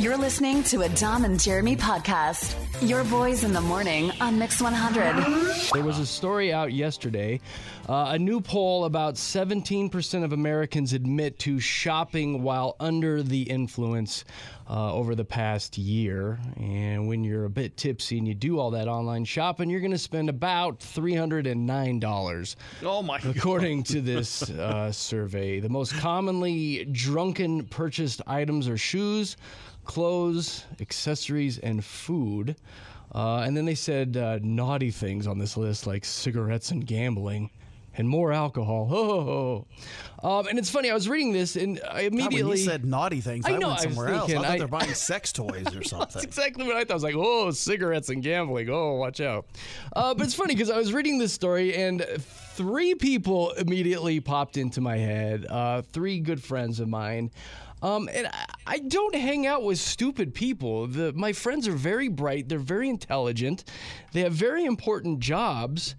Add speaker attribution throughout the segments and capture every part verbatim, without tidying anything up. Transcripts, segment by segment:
Speaker 1: You're listening to a Dom and Jeremy podcast. Your boys in the morning on Mix one hundred.
Speaker 2: There was a story out yesterday. Uh, a new poll, about seventeen percent of Americans admit to shopping while under the influence uh, over the past year. And when you're a bit tipsy and you do all that online shopping, you're going to spend about three hundred nine dollars.
Speaker 3: Oh, my God.
Speaker 2: According to this uh, survey. The most commonly drunken purchased items are shoes, clothes, accessories, and food. Uh, and then they said uh, naughty things on this list, like cigarettes and gambling and more alcohol. Oh, um, and it's funny. I was reading this, and I immediately
Speaker 3: God, when you said naughty things,
Speaker 2: I
Speaker 3: I,
Speaker 2: know,
Speaker 3: went
Speaker 2: I was
Speaker 3: somewhere else.
Speaker 2: thinking,
Speaker 3: I thought
Speaker 2: I-
Speaker 3: they're buying sex toys or
Speaker 2: That's
Speaker 3: something.
Speaker 2: exactly what I thought. I was like, oh, cigarettes and gambling. Oh, watch out. Uh, but it's funny because I was reading this story and three people immediately popped into my head. Uh, three good friends of mine. Um, and I, I don't hang out with stupid people. The, my friends are very bright. They're very intelligent. They have very important jobs.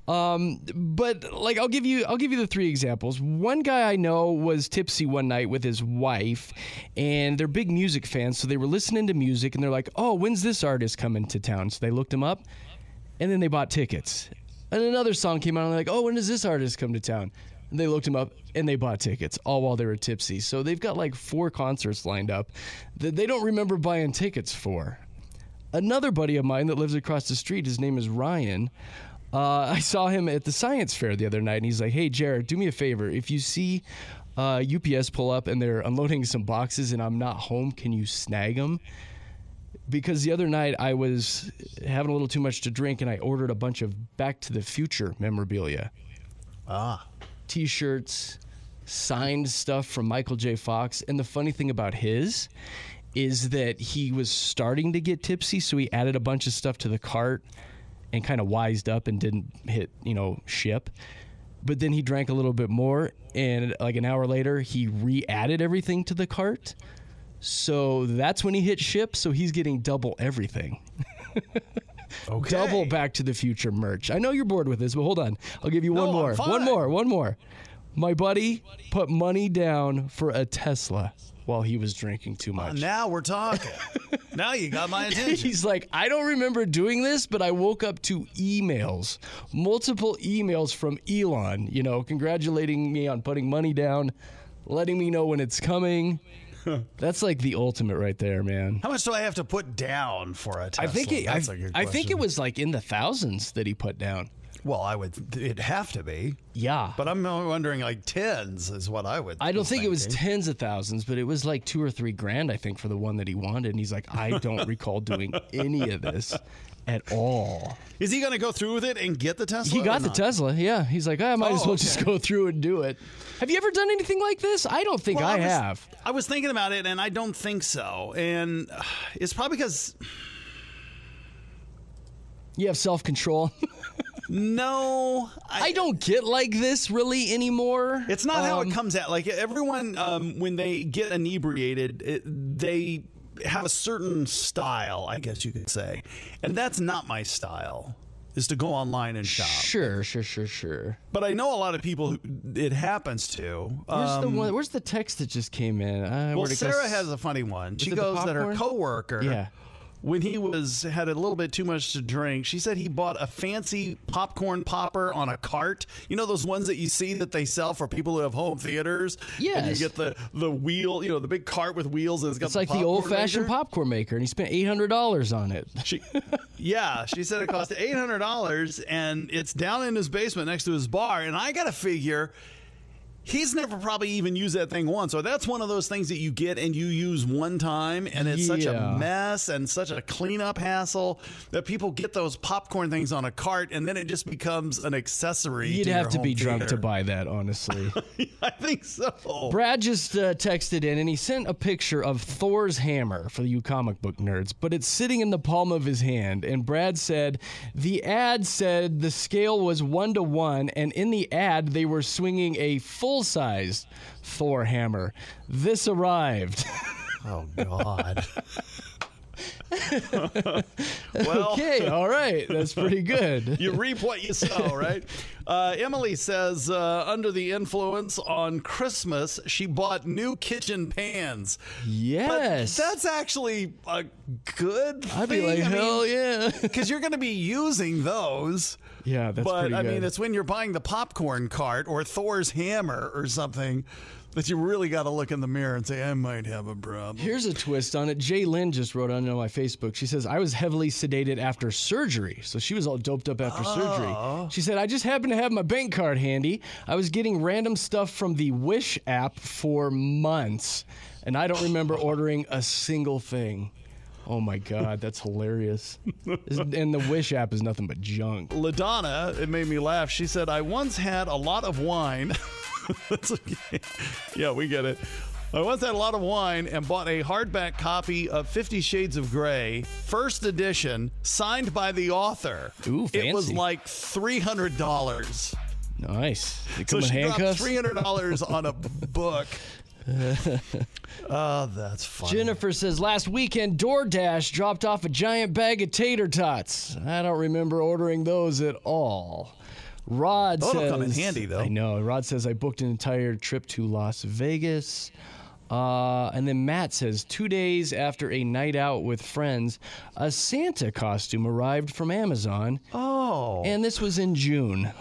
Speaker 2: Um, but like, I'll give you, I'll give you the three examples. One guy I know was tipsy one night with his wife, and they're big music fans. So they were listening to music, and they're like, "Oh, when's this artist coming to town?" So they looked him up, and then they bought tickets. And another song came out, and they're like, "Oh, when does this artist come to town?" And they looked him up, and they bought tickets, all while they were tipsy. So they've got like four concerts lined up that they don't remember buying tickets for. Another buddy of mine that lives across the street, his name is Ryan. Uh, I saw him at the science fair the other night, and he's like, "Hey, Jared, do me a favor. If you see uh, U P S pull up and they're unloading some boxes and I'm not home, can you snag them?" Because the other night I was having a little too much to drink, and I ordered a bunch of Back to the Future memorabilia.
Speaker 3: Ah.
Speaker 2: T-shirts, signed stuff from Michael J. Fox. And the funny thing about his is that he was starting to get tipsy, so he added a bunch of stuff to the cart and kind of wised up and didn't hit, you know, ship. But then he drank a little bit more, and like an hour later, he re-added everything to the cart. So that's when he hit ship, so he's getting double everything.
Speaker 3: Okay.
Speaker 2: Double Back to the Future merch. I know you're bored with this, but hold on. I'll give you
Speaker 3: No,
Speaker 2: one more.
Speaker 3: I'm fine.
Speaker 2: One more. One more. My buddy put money down for a Tesla while he was drinking too
Speaker 3: Uh,
Speaker 2: much.
Speaker 3: now we're talking. Now you got my attention.
Speaker 2: He's like, "I don't remember doing this, but I woke up to emails, multiple emails from Elon, you know, congratulating me on putting money down, letting me know when it's coming." That's like the ultimate right there, man.
Speaker 3: How much do I have to put down for a Tesla?
Speaker 2: I think it, I,
Speaker 3: That's a good
Speaker 2: I think it
Speaker 3: question.
Speaker 2: was like in the thousands that he put down.
Speaker 3: Well, I would. It'd have to be.
Speaker 2: Yeah.
Speaker 3: But I'm wondering, like tens is what I would.
Speaker 2: I don't
Speaker 3: be
Speaker 2: think it was
Speaker 3: thinking.
Speaker 2: tens of thousands, but it was like two or three grand, I think, for the one that he wanted. And he's like, "I don't recall doing any of this at all."
Speaker 3: Is he going to go through with it and get the Tesla?
Speaker 2: He
Speaker 3: or
Speaker 2: got the
Speaker 3: not?
Speaker 2: Tesla, yeah. He's like, "I might
Speaker 3: Oh,
Speaker 2: as well
Speaker 3: okay.
Speaker 2: just go through and do it." Have you ever done anything like this? I don't think
Speaker 3: Well,
Speaker 2: I,
Speaker 3: was,
Speaker 2: have.
Speaker 3: I was thinking about it, and I don't think so. And uh, it's probably because
Speaker 2: You have self-control.
Speaker 3: no,
Speaker 2: I don't get like this really anymore.
Speaker 3: It's not how
Speaker 2: Um,
Speaker 3: it comes out. Like everyone, um, when they get inebriated, it, they have a certain style, I guess you could say, and that's not my style. Is to go online and shop.
Speaker 2: Sure, sure, sure, sure.
Speaker 3: But I know a lot of people who it happens to.
Speaker 2: Where's the
Speaker 3: Um,
Speaker 2: one? Where's the text that just came in? Uh,
Speaker 3: well,
Speaker 2: where'd it go?
Speaker 3: Sarah has a funny one. She
Speaker 2: it the
Speaker 3: goes that her
Speaker 2: popcorn?
Speaker 3: coworker,
Speaker 2: Yeah.
Speaker 3: when he was had a little bit too much to drink, she said he bought a fancy popcorn popper on a cart. You know those ones that you see that they sell for people who have home theaters? And
Speaker 2: Yes.
Speaker 3: you get the, the wheel, you know, the big cart with wheels. That's got
Speaker 2: It's like the old-fashioned popcorn maker, and he spent eight hundred dollars on it.
Speaker 3: She, yeah, she said it cost eight hundred dollars, and it's down in his basement next to his bar. And I got to figure he's never probably even used that thing once. So that's one of those things that you get and you use one time, and it's such
Speaker 2: Yeah.
Speaker 3: a mess and such a cleanup hassle that people get those popcorn things on a cart, and then it just becomes an accessory.
Speaker 2: You'd
Speaker 3: to
Speaker 2: have
Speaker 3: your
Speaker 2: to be
Speaker 3: home
Speaker 2: drunk
Speaker 3: theater.
Speaker 2: to buy that, honestly.
Speaker 3: I think so.
Speaker 2: Brad just uh, texted in, and he sent a picture of Thor's hammer for you comic book nerds, but it's sitting in the palm of his hand. And Brad said the ad said the scale was one to one, and in the ad they were swinging a full-size Thor hammer. This arrived.
Speaker 3: Oh God. Well,
Speaker 2: okay, all right. That's pretty good.
Speaker 3: you reap what you sow, right? Uh, Emily says, uh, under the influence on Christmas, she bought new kitchen pans.
Speaker 2: Yes.
Speaker 3: But that's actually a good thing.
Speaker 2: I'd be like,
Speaker 3: I
Speaker 2: hell
Speaker 3: mean,
Speaker 2: yeah.
Speaker 3: because you're going to be using those.
Speaker 2: Yeah, that's
Speaker 3: but
Speaker 2: pretty
Speaker 3: I
Speaker 2: good.
Speaker 3: mean, it's when you're buying the popcorn cart or Thor's hammer or something that you really got to look in the mirror and say, I might have a problem.
Speaker 2: Here's a twist on it. Jay Lynn just wrote on my Facebook. She says, I was heavily sedated after surgery. So she was all doped up after
Speaker 3: Oh.
Speaker 2: surgery. She said, I just happened to have my bank card handy. I was getting random stuff from the Wish app for months, and I don't remember ordering a single thing. Oh my God, that's hilarious. And the Wish app is nothing but junk.
Speaker 3: LaDonna, it made me laugh. She said, I once had a lot of wine. That's okay. Yeah, we get it. I once had a lot of wine and bought a hardback copy of Fifty Shades of Grey, first edition, signed by the author.
Speaker 2: Ooh,
Speaker 3: It was
Speaker 2: fancy.
Speaker 3: like three hundred dollars.
Speaker 2: Nice. They
Speaker 3: So
Speaker 2: come with
Speaker 3: she dropped
Speaker 2: handcuffs.
Speaker 3: three hundred dollars on a book. Oh, that's funny.
Speaker 2: Jennifer says, last weekend, DoorDash dropped off a giant bag of tater tots. I don't remember ordering those at all. Rod
Speaker 3: That'll
Speaker 2: says,
Speaker 3: come in handy, though.
Speaker 2: I know. Rod says, I booked an entire trip to Las Vegas. Uh, and then Matt says, two days after a night out with friends, a Santa costume arrived from Amazon.
Speaker 3: Oh.
Speaker 2: And this was in June.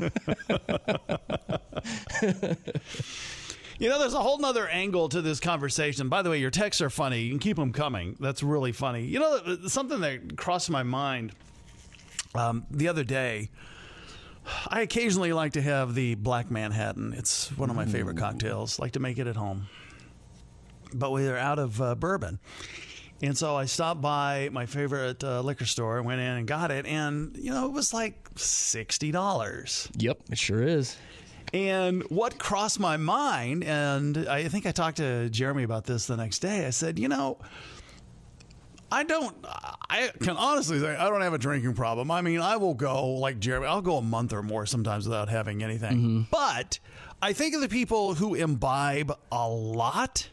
Speaker 3: You know, there's a whole nother angle to this conversation. By the way, your texts are funny. You can keep them coming. That's really funny. You know, something that crossed my mind um, the other day, I occasionally like to have the Black Manhattan. It's one of my favorite cocktails. Like to make it at home. But we're out of uh, bourbon. And so I stopped by my favorite uh, liquor store, went in and got it. And, you know, it was like sixty dollars.
Speaker 2: Yep, it sure is.
Speaker 3: And what crossed my mind, and I think I talked to Jeremy about this the next day, I said, you know, I don't, I can honestly say I don't have a drinking problem. I mean, I will go, like Jeremy, I'll go a month or more sometimes without having anything.
Speaker 2: Mm-hmm.
Speaker 3: But I think of the people who imbibe a lot,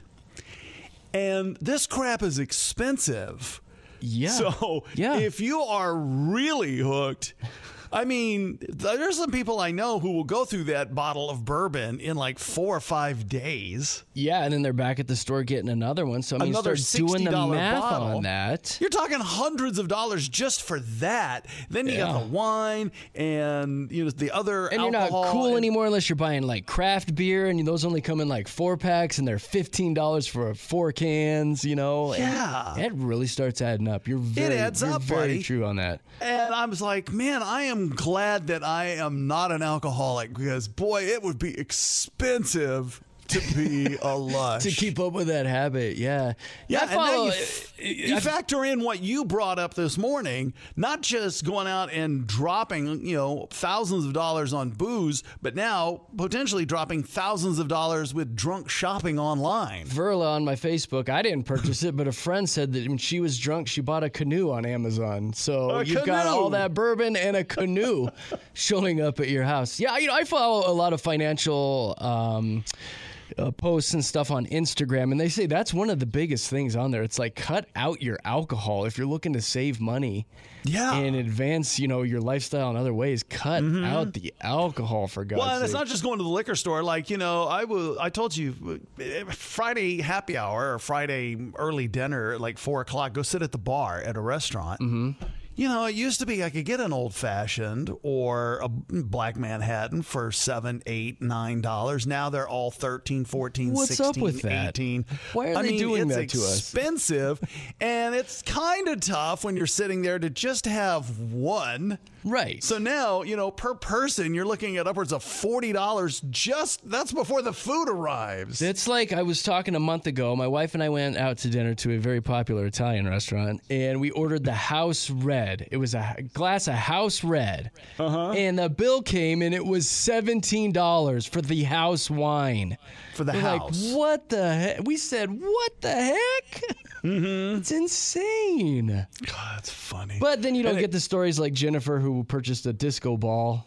Speaker 3: and this crap is expensive.
Speaker 2: Yeah.
Speaker 3: So
Speaker 2: yeah.
Speaker 3: if you are really hooked, I mean, there's some people I know who will go through that bottle of bourbon in like four or five days.
Speaker 2: Yeah, and then they're back at the store getting another one. So I mean,
Speaker 3: Another
Speaker 2: start doing the
Speaker 3: sixty dollars
Speaker 2: math
Speaker 3: bottle.
Speaker 2: on that.
Speaker 3: You're talking hundreds of dollars just for that. Then you
Speaker 2: Yeah.
Speaker 3: got the wine and you know the other
Speaker 2: And you're
Speaker 3: alcohol.
Speaker 2: not cool
Speaker 3: and-
Speaker 2: anymore unless you're buying like craft beer, and those only come in like four packs, and they're fifteen dollars for four cans. You know, And
Speaker 3: Yeah.
Speaker 2: it really starts adding up. You're very,
Speaker 3: adds
Speaker 2: you're
Speaker 3: up,
Speaker 2: very
Speaker 3: buddy.
Speaker 2: true on that.
Speaker 3: And I was like, man, I am glad that I am not an alcoholic because, boy, it would be expensive to be a lush.
Speaker 2: To keep up with that habit, yeah,
Speaker 3: Yeah,
Speaker 2: I
Speaker 3: and now
Speaker 2: follow.
Speaker 3: you, f- you factor in what you brought up this morning, not just going out and dropping, you know, thousands of dollars on booze, but now potentially dropping thousands of dollars with drunk shopping online.
Speaker 2: Verla on my Facebook, I didn't purchase it, but a friend said that when she was drunk, she bought a canoe on Amazon. So
Speaker 3: A
Speaker 2: you've got
Speaker 3: canoe.
Speaker 2: all that bourbon and a canoe showing up at your house. Yeah, you know, I follow a lot of financial um, uh, posts and stuff on Instagram, and they say that's one of the biggest things on there. It's like cut out your alcohol if you're looking to save money.
Speaker 3: Yeah.
Speaker 2: And advance, you know, your lifestyle in other ways. Cut out the alcohol for God's
Speaker 3: Well, and it's
Speaker 2: sake.
Speaker 3: not just going to the liquor store. Like, you know, I will. I told you, uh, Friday happy hour or Friday early dinner at like four o'clock. Go sit at the bar at a restaurant. Mm-hmm. You know, it used to be I could get an old fashioned or a Black Manhattan for seven, eight, nine dollars. Now they're all thirteen, fourteen,
Speaker 2: What's
Speaker 3: sixteen,
Speaker 2: up with that?
Speaker 3: eighteen.
Speaker 2: Why are
Speaker 3: I
Speaker 2: they
Speaker 3: mean,
Speaker 2: doing
Speaker 3: it's
Speaker 2: that to us?
Speaker 3: expensive, and it's kind of tough when you're sitting there to just have one.
Speaker 2: Right.
Speaker 3: So now, you know, per person, you're looking at upwards of forty dollars just, that's before the food arrives.
Speaker 2: It's like I was talking a month ago. My wife and I went out to dinner to a very popular Italian restaurant, and we ordered the House Red. It was a glass of House Red. Uh-huh. And the bill came, and it was seventeen dollars for the house wine.
Speaker 3: For the
Speaker 2: We're
Speaker 3: house.
Speaker 2: like, what the heck? We said, what the heck? Mm-hmm. It's insane.
Speaker 3: God, that's funny.
Speaker 2: But then you don't
Speaker 3: And it-
Speaker 2: get the stories like Jennifer, who purchased a disco ball.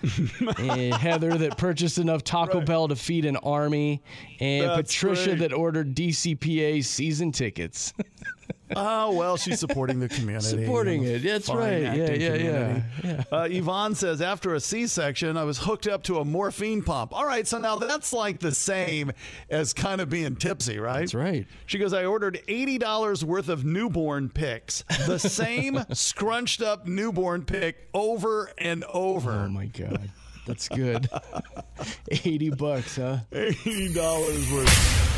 Speaker 2: And Heather that purchased enough Taco
Speaker 3: Right.
Speaker 2: Bell to feed an army, and
Speaker 3: That's
Speaker 2: Patricia
Speaker 3: great.
Speaker 2: that ordered D C P A season tickets.
Speaker 3: Oh, well, she's supporting the community.
Speaker 2: Supporting it. That's
Speaker 3: Fine
Speaker 2: right. Yeah,
Speaker 3: acting
Speaker 2: yeah, yeah,
Speaker 3: community.
Speaker 2: yeah.
Speaker 3: Uh, Yvonne says, after a C-section, I was hooked up to a morphine pump. All right, so now that's like the same as kind of being tipsy, right?
Speaker 2: That's right.
Speaker 3: She goes, I ordered eighty dollars worth of newborn pics. The same scrunched up newborn pic over and over.
Speaker 2: Oh, my God. That's good. eighty bucks, huh?
Speaker 3: eighty dollars worth.